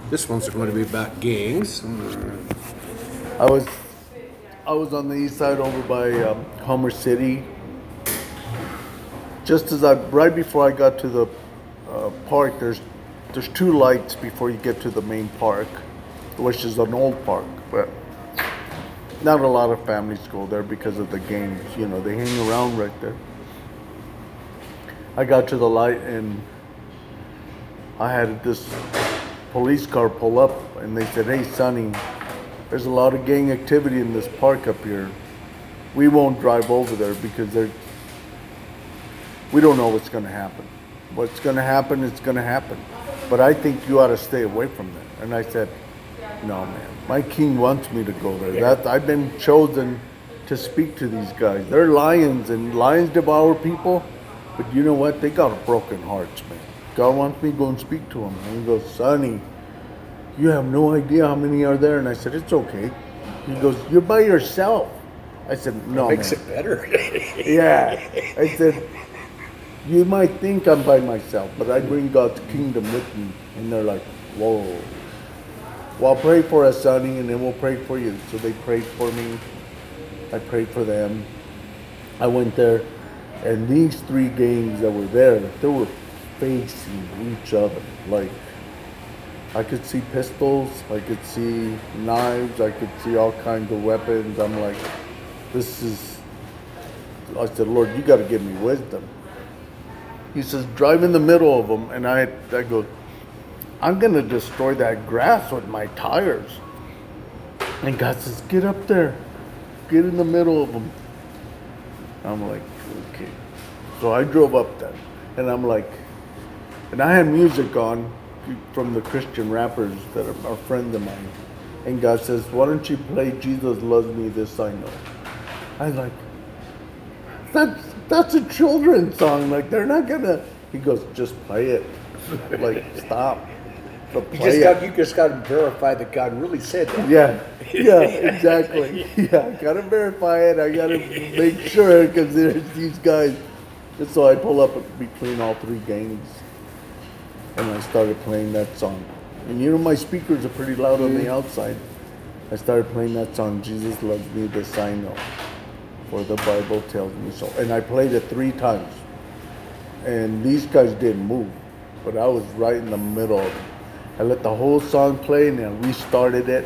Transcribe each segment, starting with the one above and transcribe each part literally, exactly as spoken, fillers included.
This one's going to be about gangs. I was I was on the east side over by um, Homer City. Just as I right before I got to the uh, park, there's there's two lights before you get to the main park, which is an old park, but not a lot of families go there because of the games. You know, they hang around right there. I got to the light and I had this police car pull up and they said, "Hey, Sonny, there's a lot of gang activity in this park up here. We won't drive over there because they're, we don't know what's going to happen. What's going to happen is going to happen. But I think you ought to stay away from there." And I said, "No, man. My king wants me to go there. That I've been chosen to speak to these guys. They're lions, and lions devour people. But you know what? They got broken hearts, man. God wants me to go and speak to them." And he goes, "Sonny, you have no idea how many are there." And I said, "It's okay." He goes, "You're by yourself." I said, "No, That makes man." it better. Yeah. I said, "You might think I'm by myself, but I bring God's kingdom with me." And they're like, "Whoa. Well, pray for us, Sonny, and then we'll pray for you." So they prayed for me. I prayed for them. I went there, and these three gangs that were there, they were facing each other. Like, I could see pistols, I could see knives, I could see all kinds of weapons. I'm like, this is, I said, "Lord, you got to give me wisdom." He says, "Drive in the middle of them." And I, I go, "I'm going to destroy that grass with my tires." And God says, "Get up there. Get in the middle of them." I'm like, okay. So I drove up there. And I'm like, and I had music on from the Christian rappers that are, are friends of mine. And God says, "Why don't you play Jesus Loves Me, This I Know?" I was like, that's, that's a children's song. Like, they're not going to. He goes, "Just play it." Like, stop. But You play just, it. got, you just got to verify that God really said that. Yeah, yeah, exactly. Yeah, I gotta verify it. I gotta make sure because there's these guys. And so I pull up between all three gangs, and I started playing that song. And you know my speakers are pretty loud on the outside. I started playing that song, "Jesus Loves Me, This I Know, for the Bible tells me so." And I played it three times, and these guys didn't move, but I was right in the middle of it. I let the whole song play and then restarted it.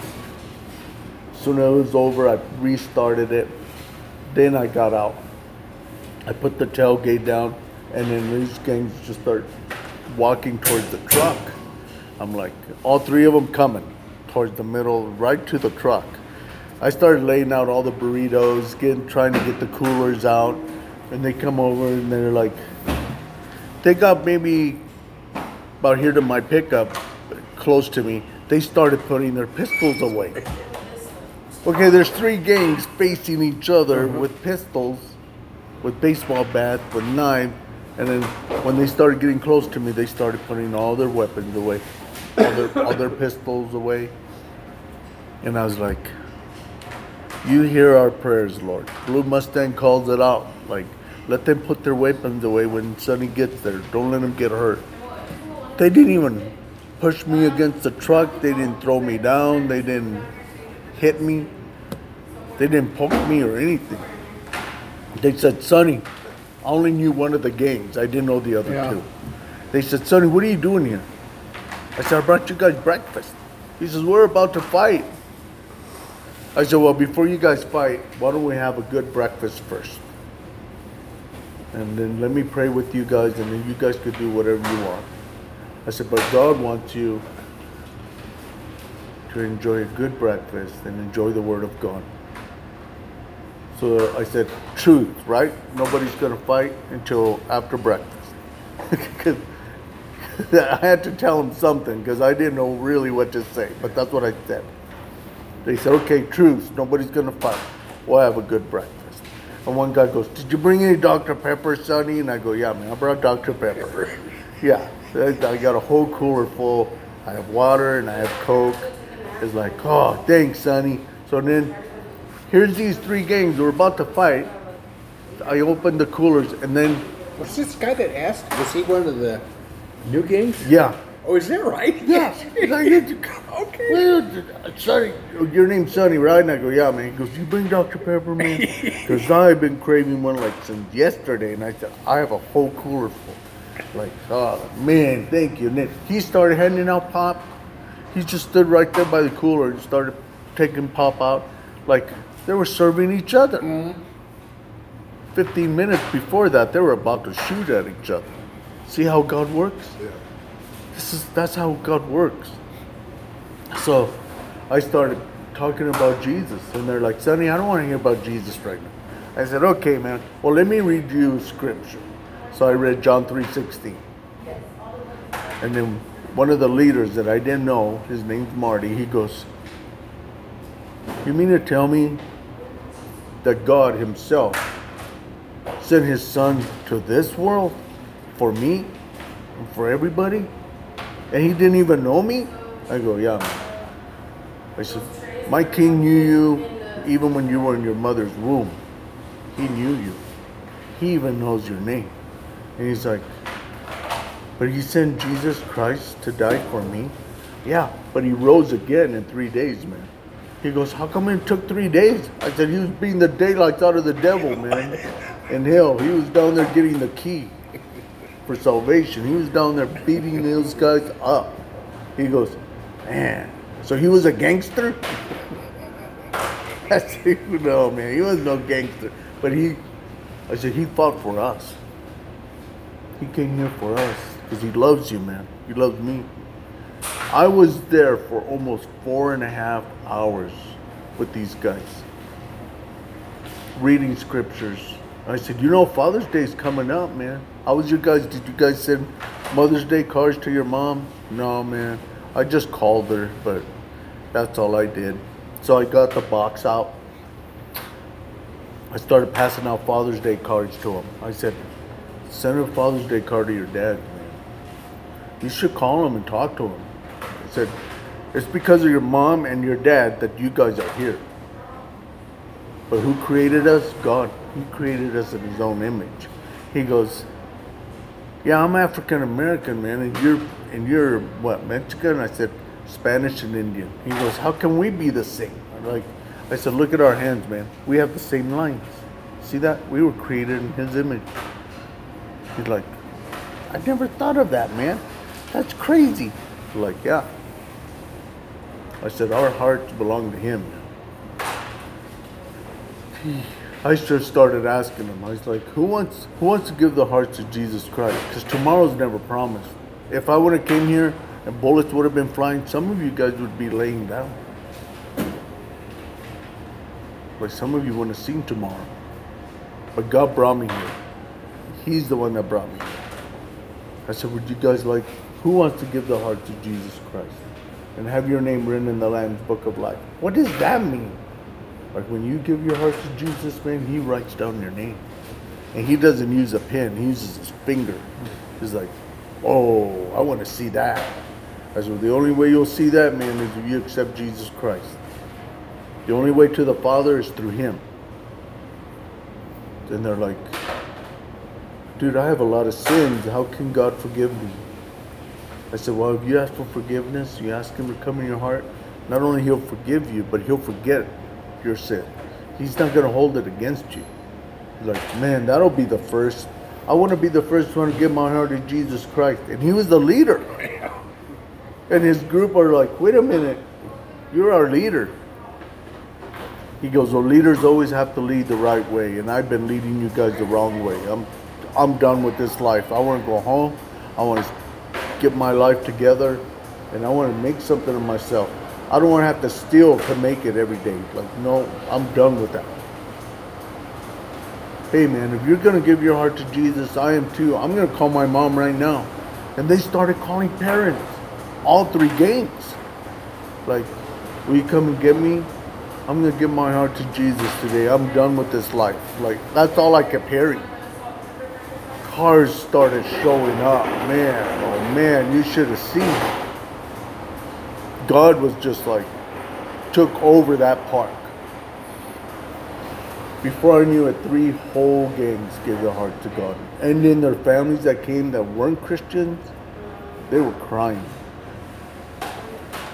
As soon as it was over, I restarted it. Then I got out. I put the tailgate down, and then these gangs just start walking towards the truck. I'm like, all three of them coming towards the middle, right to the truck. I started laying out all the burritos, getting, trying to get the coolers out, and they come over and they're like, they got maybe about here to my pickup, close to me. They started putting their pistols away. Okay, there's three gangs facing each other mm-hmm. with pistols, with baseball bats, with knives, and then when they started getting close to me, they started putting all their weapons away, all their, all their pistols away. And I was like, "You hear our prayers, Lord." Blue Mustang calls it out, like, let them put their weapons away when Sonny gets there. Don't let him get hurt. They didn't even push me against the truck. They didn't throw me down. They didn't hit me. They didn't poke me or anything. They said, "Sonny," I only knew one of the gangs. I didn't know the other yeah. two. They said, "Sonny, what are you doing here?" I said, "I brought you guys breakfast." He says, "We're about to fight." I said, "Well, before you guys fight, why don't we have a good breakfast first? And then let me pray with you guys, and then you guys could do whatever you want." I said, "But God wants you to enjoy a good breakfast and enjoy the Word of God." So I said, "Truth, right? Nobody's going to fight until after breakfast." Because I had to tell them something because I didn't know really what to say. But that's what I said. They said, "Okay, truth, nobody's going to fight. We'll have a good breakfast." And one guy goes, "Did you bring any Doctor Pepper, Sonny?" And I go, "Yeah, man, I brought Doctor Pepper." Yeah. I got a whole cooler full. I have water and I have Coke. It's like, "Oh, thanks, Sonny." So then, here's these three gangs. We're about to fight. I opened the coolers and then... Was this guy that asked, was he one of the new gangs? Yeah. Oh, is that right? Yes. He's like, Okay. well, Sonny, your name's Sonny, right? And I go, yeah, man. He goes, you bring Doctor Pepper, man? Because I've been craving one like since yesterday. And I said, I have a whole cooler full. Like, oh, man, thank you. And then he started handing out pop. He just stood right there by the cooler and started taking pop out. Like, they were serving each other. Mm-hmm. fifteen minutes before that, they were about to shoot at each other. See how God works? Yeah. This is that's how God works. So I started talking about Jesus, and they're like, Sonny, I don't want to hear about Jesus right now. I said, okay, man. Well, let me read you scripture. So I read John three sixteen. And then one of the leaders that I didn't know, his name's Marty, he goes, you mean to tell me that God himself sent his son to this world for me and for everybody? And he didn't even know me? I go, yeah, man. I said, my king knew you even when you were in your mother's womb. He knew you. He even knows your name. And he's like, but he sent Jesus Christ to die for me? Yeah, but he rose again in three days, man. He goes, how come it took three days? I said, he was beating the daylights out of the devil, man. In hell, he was down there getting the key for salvation. He was down there beating those guys up. He goes, man, so he was a gangster? I said, no, man, he was no gangster. But he, I said, he fought for us. He came here for us because he loves you, man. He loves me. I was there for almost four and a half hours with these guys, reading scriptures. I said, you know, Father's Day is coming up, man. How was your guys? Did you guys send Mother's Day cards to your mom? No, man. I just called her, but that's all I did. So I got the box out. I started passing out Father's Day cards to him. I said, send a Father's Day card to your dad, man. You should call him and talk to him. I said, it's because of your mom and your dad that you guys are here. But who created us? God. He created us in his own image. He goes, yeah, I'm African American, man, and you're and you're what, Mexican? I said, Spanish and Indian. He goes, how can we be the same? I'm like, I said, look at our hands, man. We have the same lines. See that? We were created in his image. He's like, I never thought of that, man. That's crazy. I'm like, yeah. I said, our hearts belong to him. I just started asking him. I was like, who wants who wants to give the hearts to Jesus Christ? Because tomorrow's never promised. If I would have came here and bullets would have been flying, some of you guys would be laying down. Like some of you wouldn't have seen tomorrow. But God brought me here. He's the one that brought me here. I said, would you guys like, who wants to give the heart to Jesus Christ? And have your name written in the Lamb's Book of Life. What does that mean? Like when you give your heart to Jesus, man, he writes down your name. And he doesn't use a pen, he uses his finger. He's like, oh, I want to see that. I said, well, the only way you'll see that, man, is if you accept Jesus Christ. The only way to the Father is through him. Then they're like, dude, I have a lot of sins. How can God forgive me? I said, well, if you ask for forgiveness, you ask him to come in your heart, not only he'll forgive you, but he'll forget your sin. He's not going to hold it against you. He's like, man, that'll be the first. I want to be the first one to give my heart to Jesus Christ. And he was the leader. And his group are like, wait a minute, you're our leader. He goes, well, leaders always have to lead the right way. And I've been leading you guys the wrong way. I'm, I'm done with this life. I want to go home. I want to get my life together. And I want to make something of myself. I don't want to have to steal to make it every day. Like, no, I'm done with that. Hey, man, if you're going to give your heart to Jesus, I am too. I'm going to call my mom right now. And they started calling parents. All three gangs. Like, will you come and get me? I'm going to give my heart to Jesus today. I'm done with this life. Like, that's all I kept hearing. Cars started showing up. Man, oh man, you should have seen. God was just like, took over that park. Before I knew it, three whole gangs gave their heart to God. And then their families that came that weren't Christians, they were crying.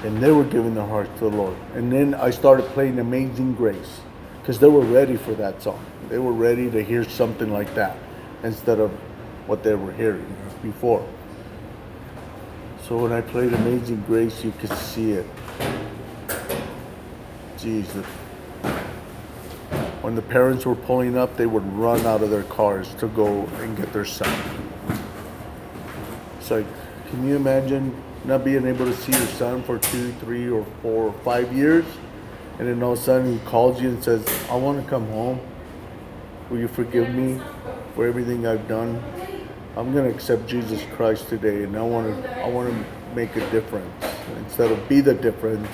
and they were giving their hearts to the Lord. And then I started playing Amazing Grace because they were ready for that song. They were ready to hear something like that instead of what they were hearing before. So when I played Amazing Grace, you could see it. Jesus. When the parents were pulling up, they would run out of their cars to go and get their son. It's like, can you imagine not being able to see your son for two, three, or four, or five years? And then all of a sudden he calls you and says, I want to come home. Will you forgive me for everything I've done? I'm going to accept Jesus Christ today, and I want to I want to make a difference instead of be the difference.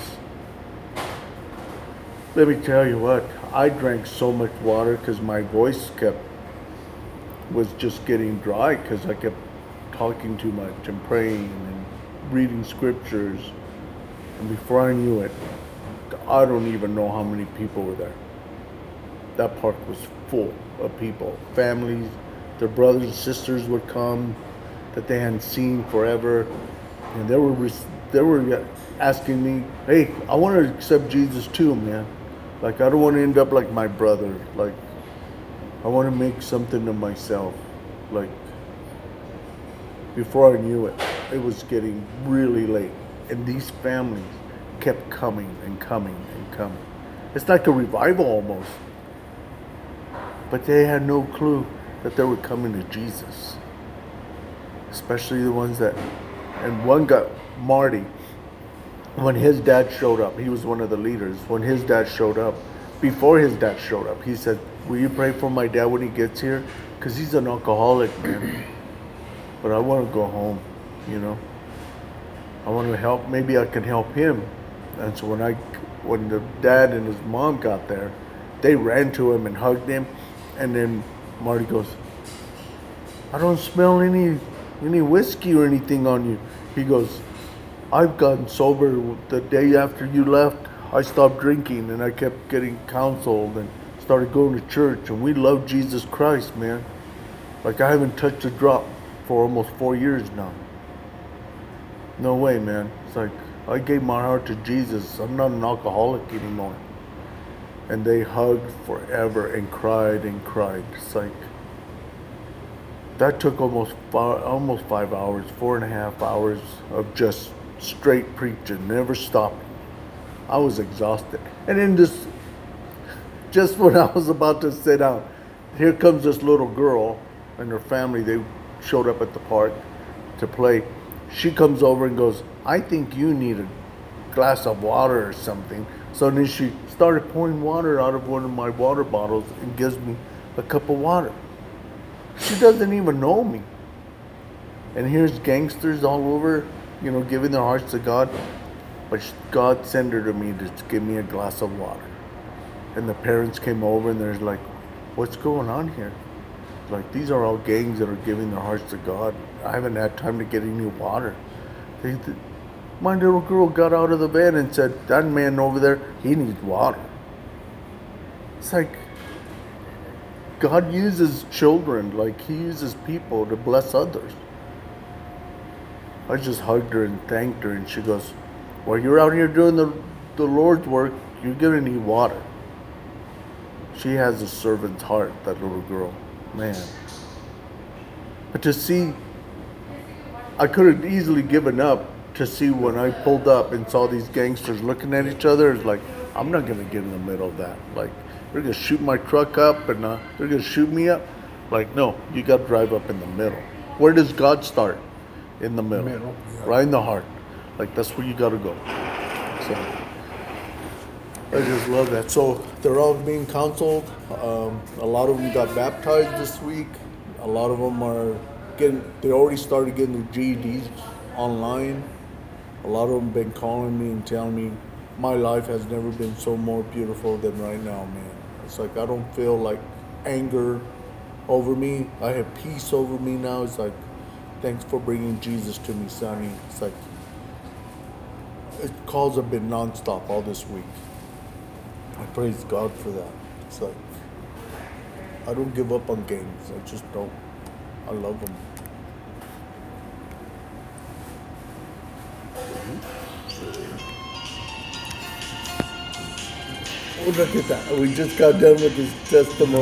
Let me tell you what, I drank so much water because my voice kept was just getting dry because I kept talking too much and praying and reading scriptures. And before I knew it, I don't even know how many people were there. That park was full of people, families. Their brothers and sisters would come that they hadn't seen forever, and they were they were asking me, "Hey, I want to accept Jesus too, man. Like, I don't want to end up like my brother. Like, I want to make something of myself." Like, before I knew it, it was getting really late, and these families kept coming and coming and coming. It's like a revival almost, but they had no clue that they were coming to Jesus. Especially the ones that, and one got Marty, when his dad showed up, he was one of the leaders. When his dad showed up, before his dad showed up, he said, will you pray for my dad when he gets here? Because he's an alcoholic, man. But I want to go home, you know. I want to help, maybe I can help him. And so when I, when the dad and his mom got there, they ran to him and hugged him. And then Marty goes, I don't smell any any whiskey or anything on you. He goes, I've gotten sober the day after you left. I stopped drinking and I kept getting counseled and started going to church, and we love Jesus Christ, man. Like, I haven't touched a drop for almost four years now. No way, man. It's like, I gave my heart to Jesus. I'm not an alcoholic anymore. And they hugged forever and cried and cried. It's like, that took almost five, almost five hours, four and a half hours of just straight preaching, never stopping. I was exhausted. And then just, just when I was about to sit down, here comes this little girl and her family. They showed up at the park to play. She comes over and goes, I think you need a glass of water or something. So then she started pouring water out of one of my water bottles and gives me a cup of water. She doesn't even know me. And here's gangsters all over, you know, giving their hearts to God. But God sent her to me to give me a glass of water. And the parents came over and they're like, what's going on here? Like, these are all gangs that are giving their hearts to God. I haven't had time to get any water. They, my little girl got out of the van and said, that man over there, he needs water. It's like, God uses children, like he uses people to bless others. I just hugged her and thanked her, and she goes, well, you're out here doing the, the Lord's work, you're gonna need water. She has a servant's heart, that little girl, man. But to see, I could have easily given up to see when I pulled up and saw these gangsters looking at each other. It's like, I'm not gonna get in the middle of that. Like, they're gonna shoot my truck up and uh, they're gonna shoot me up. Like, no, you gotta drive up in the middle. Where does God start? In the middle, Middle, yeah. Right in the heart. Like, that's where you gotta go. So, I just love that. So they're all being counseled. Um, a lot of them got baptized this week. A lot of them are getting, they already started getting their G E Ds online. A lot of them been calling me and telling me, my life has never been so more beautiful than right now, man. It's like, I don't feel like anger over me. I have peace over me now. It's like, thanks for bringing Jesus to me, Sonny. It's like, it, calls have been nonstop all this week. I praise God for that. It's like, I don't give up on games. I just don't. I love them. Mm-hmm. Oh, look at that. We just got done with this testimony.